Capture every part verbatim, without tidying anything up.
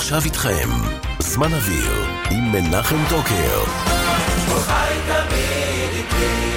ועכשיו איתכם, זמן אוויר עם מנחם טוקר. כל חי תמיד איתי.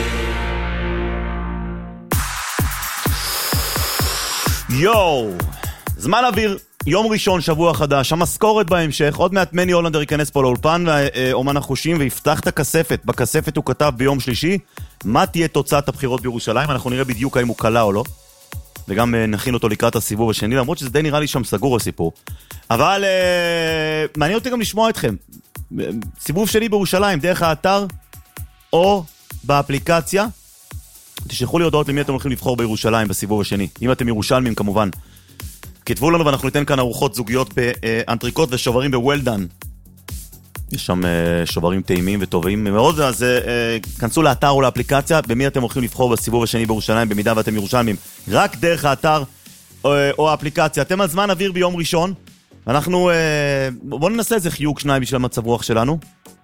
יואו, זמן אוויר, יום ראשון, שבוע חדש, המשכורת בהמשך, עוד מעט מני הולנדר ייכנס פה לאולפן, אומן החושים, ויפתח את הכספת. בכספת הוא כתב ביום שלישי, מה תהיה תוצאת הבחירות בירושלים, אנחנו נראה בדיוק האם הוא קלה או לא, וגם נכין אותו לקראת הסיבוב השני, למרות שזה די נראה לי שם סגור הסיפור. אבל אה, מעניין אותי גם לשמוע אתכם. סיבוב שני בירושלים, דרך האתר או באפליקציה. תשלחו לי הודעות למי אתם הולכים לבחור בירושלים בסיבוב השני. אם אתם ירושלמים כמובן. כתבו לנו ואנחנו ניתן כאן ארוחות זוגיות באנטריקוט ושוברים בוולדן. יש שם שוברים טעימים וטובים מאוד, אז כנסו לאתר או לאפליקציה, במי אתם הולכים לבחור בסיבוב השני בירושלים, במידה ואתם ירושלמים, רק דרך האתר או האפליקציה. אתם על זמן אוויר ביום ראשון, אנחנו, בואו ננסה איזה חיוג שניים בשביל המצב רוח שלנו.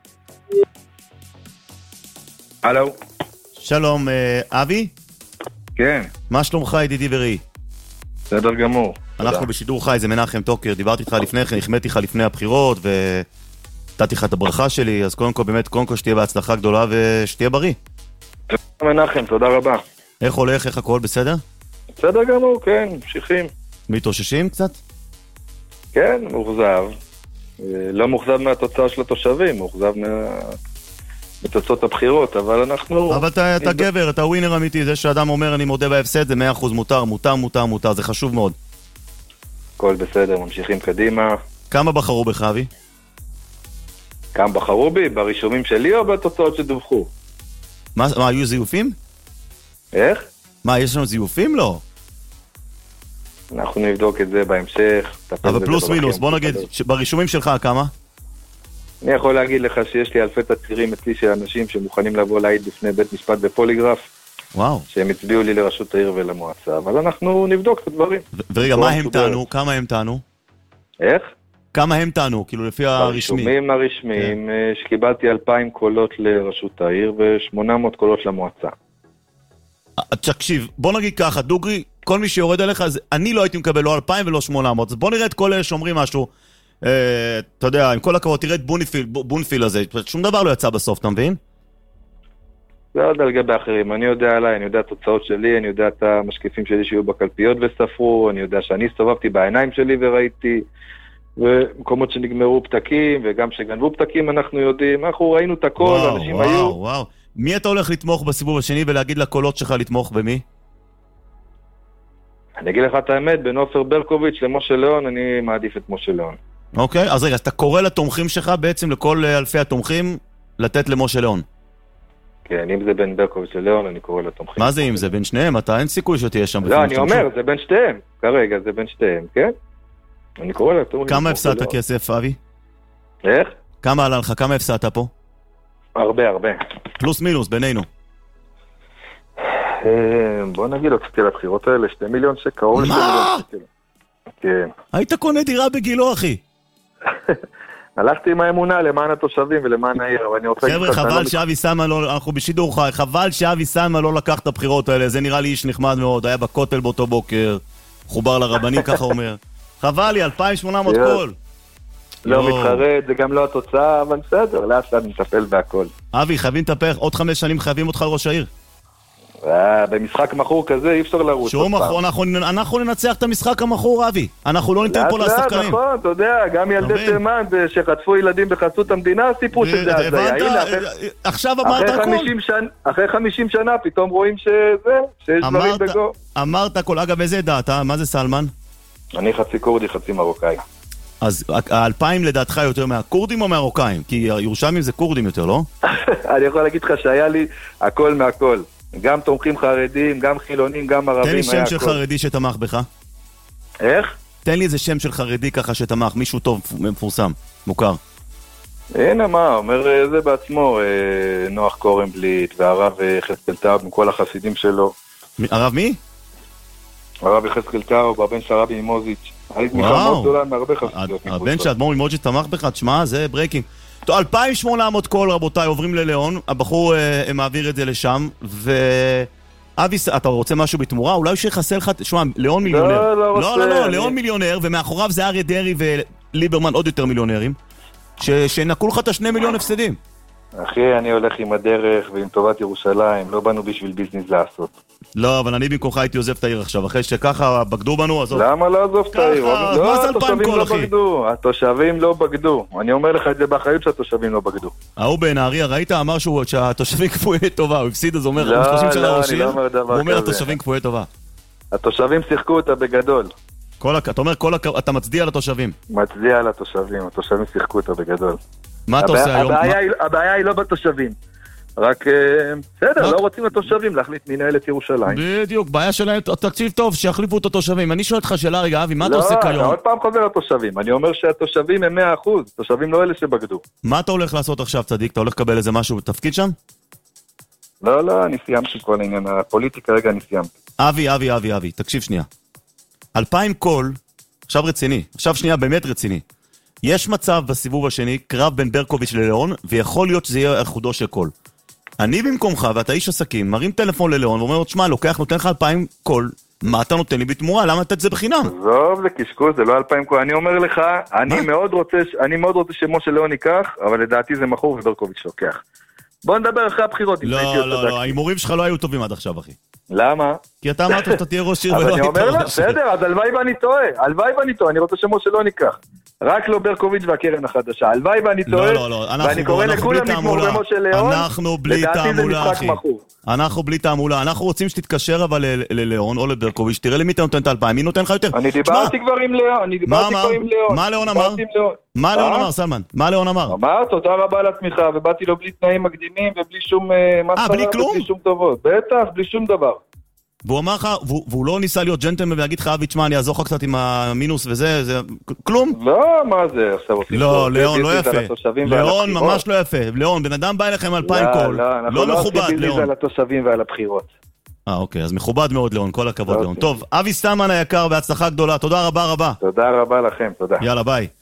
הלו. שלום, אבי? כן. מה שלומך ידידי וראי? בסדר גמור. אנחנו בשידור חי, זה מנחם טוקר, דיברתי איתך לפני כן, החמאתי לך לפני הבחירות ו... נתתי לך את הברכה שלי, אז קודם כל באמת, קודם כל שתהיה בהצלחה גדולה ושתהיה בריא. תודה מנחם, תודה רבה. איך הולך, איך הכל, בסדר? בסדר גמור, כן, ממשיכים. מתאוששים קצת? כן, מוחזב. לא מוחזב מהתוצאה של התושבים, מוחזב מה... מתוצאות הבחירות, אבל אנחנו... אבל אתה, אתה גבר, אתה ווינר אמיתי, זה שאדם אומר אני מודה בהפסד, זה מאה אחוז מותר, מותר, מותר, מותר, זה חשוב מאוד. הכל בסדר, ממשיכים קדימה. כמה בחרו בך, אבי? כמה בחרו בי? ברישומים שלי או בתוצאות שדווחו? מה, מה, היו זיופים? איך? מה, יש לנו זיופים? לא. אנחנו נבדוק את זה בהמשך. אבל פלוס מינוס, בוא נגיד, ברישומים שלך כמה? אני יכול להגיד לך שיש לי אלפי תצהירים אצלי של אנשים שמוכנים לבוא להעיד בפני בית משפט בפוליגרף. וואו. שהם הצביעו לי לרשות העיר ולמועצה, אבל אנחנו נבדוק את הדברים. ורגע, מה הם טענו? כמה הם טענו? איך? כמה הם טענו, כאילו לפי הרשמי? ברשומים הרשמיים שקיבלתי אלפיים קולות לרשות העיר ושמונה מאות קולות למועצה. תקשיב, בוא נגיד ככה, דוגרי, כל מי שיורד עליך, אני לא הייתי מקבל לא אלפיים ולא שמונה מאות, אז בוא נראה את כל אלה שאומרים משהו, אתה יודע, עם כל הכבוד, תראה את בונפיל הזה, שום דבר לא יצא בסוף, אתה מבין? זה עוד על גבי אחרים, אני יודע עליי, אני יודע את התוצאות שלי, אני יודע את המשקיפים שלי שיהיו בקלפיות וספרו, אני יודע שאני הסתובבתי בעיניים שלי וראיתי, ומקומות שנגמרו פתקים, וגם שגנבו פתקים אנחנו יודעים, אנחנו ראינו את הכל, וואו, אנשים וואו, היו... וואו. מי אתה הולך לתמוך בסיבוב השני ולהגיד לקולות שלך לתמוך במי? אני אגיד לך את האמת, בין עופר ברקוביץ' למשה ליאון, אני מעדיף את משה ליאון. אוקיי, אז רגע, אז אתה קורא לתומכים שלך בעצם לכל אלפי התומכים לתת למשה ליאון. כן, אם זה בין ברקוביץ' לליאון, אני קורא לתומכים. מה זה אם זה בין שניהם? אתה אין סיכוי שתהיה שם. לא, אני אומר, זה בין שתיהם. כרגע, זה בין שתיהם, כן? אני קורא לתומכים. כמה הפסדת כסף, אבי? איך? כמה עלה לך? כמה הפסדת פה? הרבה, הרבה. פלוס מינוס, בינינו. בוא נגיד, הוצאתי לבחירות האלה, שתי מיליון שקל. מה? כן. היית קונה דירה בגילו, אחי. הלכתי עם האמונה למען התושבים ולמען העיר, אבל אני רוצה... חבר'ה, חבל שאבי סלמן לא... אנחנו בשידור חי, חבל שאבי סלמן לא לקח את הבחירות האלה, זה נראה לי איש נחמד מאוד, היה בכותל באותו בוקר, חובר לרבנים, ככה אומר. חבל לי, אלפיים ושמונה מאות קול. לא מתחרט, זה גם לא התוצאה, אבל בסדר, לאט לאט נטפל בהכל. אבי, חייבים לטפח, עוד חמש שנים חייבים אותך לראש העיר. במשחק מחור כזה אי אפשר לרוץ. שום מחור, אנחנו ננצח את המשחק המחור, אבי. אנחנו לא ניתן פה לשחקנים. נכון, אתה יודע, גם ילדי תימן שחטפו ילדים בחסות המדינה סיפרו שזה הזיה. עכשיו אמרת הכל. אחרי חמישים שנה פתאום רואים שזה, שיש דברים בגו. אמרת הכל, אגב, איזה דעת, מה זה סלמן? אני חצי קורדי, חצי מרוקאי. אז האלפיים לדעתך יותר מהקורדים או מהרוקאים? כי ירושלמים זה קורדים יותר, לא? אני יכול להגיד לך שהיה לי הכל מהכל. גם תומכים חרדים, גם חילונים, גם ערבים. תן לי שם של חרדי שתמך בך. איך? תן לי איזה שם של חרדי ככה שתמך, מישהו טוב, מפורסם, מוכר. הנה מה, אומר זה בעצמו, נוח קורנבליט והרב חזקאל טאוב עם כל החסידים שלו. הרב מי? הרב חזקאל טאוב, הבן של הרבי ממוזיץ'. היית מיכה מאוד גדולה מהרבה חסידות. הבן של אדמו"ר ממוז'יץ' תמך בך, תשמע, זה ברייקינג. טוב, אלפיים ושמונה מאות קול, רבותיי, עוברים לליאון, הבחור אה, מעביר את זה לשם, ואבי, אתה רוצה משהו בתמורה? אולי שיחסה לך, שומע, ליאון מיליונר. לא, לא רוצה. לא, לא, לא, ליאון מיליונר, ומאחוריו זה אריה דרעי ליברמן עוד יותר מיליונרים, שנקו לך את השני מיליון הפסדים. אחי, אני הולך עם הדרך ועם טובת ירושלים, לא באנו בשביל ביזנס לעשות. לא, אבל אני במקומך הייתי עוזב את העיר עכשיו, אחרי שככה בגדו בנו, עזוב. למה לא עזוב את העיר? מה זה אלפיים קול, אחי? התושבים לא בגדו. אני אומר לך את זה באחריות שהתושבים לא בגדו. ההוא בנהריה, ראית? אמר שהתושבים כפויי טובה, הוא הפסיד, אז אומר, לא, לא, אני לא אומר דבר כזה. הוא אומר התושבים כפויי טובה. התושבים שיחקו אותה בגדול. אתה אומר, אתה מצדיע לתושבים. מצדיע לתושבים, התושבים שיחקו אותה בגדול. מה אתה עושה היום? הבעיה היא לא בתושבים. רק, בסדר, לא רוצים לתושבים להחליט מנהלת ירושלים. בדיוק, בעיה שלהם, תקשיב טוב, שיחליפו את התושבים. אני שואל אותך שאלה רגע, אבי, מה אתה עושה כיום? לא, עוד פעם חוזר לתושבים. אני אומר שהתושבים הם מאה אחוז, תושבים לא אלה שבגדו. מה אתה הולך לעשות עכשיו, צדיק? אתה הולך לקבל איזה משהו בתפקיד שם? לא, לא, אני סיימתי כל העניין. הפוליטיקה רגע אני סיימתי. אבי, אבי, אבי, אבי, תקשיב שנייה. אלפיים קול, עכשיו רציני, עכשיו שנייה באמת רציני. יש מצב בסיבוב השני, קרב בין ברקוביץ' לליאון, ויכול להיות שזה יהיה אחודו של קול. אני במקומך, ואתה איש עסקים, מרים טלפון לליאון, ואומר לו, תשמע, לוקח, נותן לך אלפיים קול, מה אתה נותן לי בתמורה? למה אתה את זה בחינם? עזוב, זה קשקוש, זה לא אלפיים קול. אני אומר לך, אני מאוד רוצה, אני מאוד רוצה שמשה ליאון ייקח, אבל לדעתי זה מכור וברקוביץ' לוקח. בוא נדבר אחרי הבחירות. לא, לא, לא, ההימורים שלך לא היו טובים עד עכשיו, אחי. למה? כי אתה אמרת שאתה תהיה ראש עיר ולא היית ראש עיר. אבל אני אומר לך, בסדר, אז הלוואי ואני טועה, הלוואי ואני טועה, אני רוצה שמשה ליאון ייקח. רק לא ברקוביץ' והקרן החדשה. הלוואי ואני טועה, ואני קורא לכולם לתמוך במשה ליאון, אנחנו בלי תעמולה, אחי. אנחנו בלי תעמולה. אנחנו רוצים שתתקשר אבל לליאון או לברקוביץ', תראה למי אתה נותן את האלפיים, מי נותן לך יותר? אני דיברתי כבר עם ליאון, אני דיברתי כבר עם ליאון. מה ליאון אמר? מה ליאון אמר, סלמן? מה ליאון אמר? אמר, תודה רבה לתמיכה, ובאתי לו בלי תנאים מקדימים ובלי שום בלי שום טובות. בטח, בלי שום דבר. והוא אמר לך, והוא לא ניסה להיות ג'נטלמן ויגיד לך, אבי, תשמע, אני אעזור לך קצת עם המינוס וזה, זה, כלום? לא, מה זה? לא, ליאון, לא יפה. ליאון, ממש לא יפה. ליאון, בן אדם בא אליכם אלפיים קול. לא מכובד, ליאון. על התושבים ועל הבחירות. אה, אוקיי, אז מכובד מאוד, ליאון, כל הכבוד, ליאון. טוב, אבי סטלמן היקר, בהצלחה גדולה, תודה רבה רבה. תודה רבה לכם, תודה. יאללה, ביי.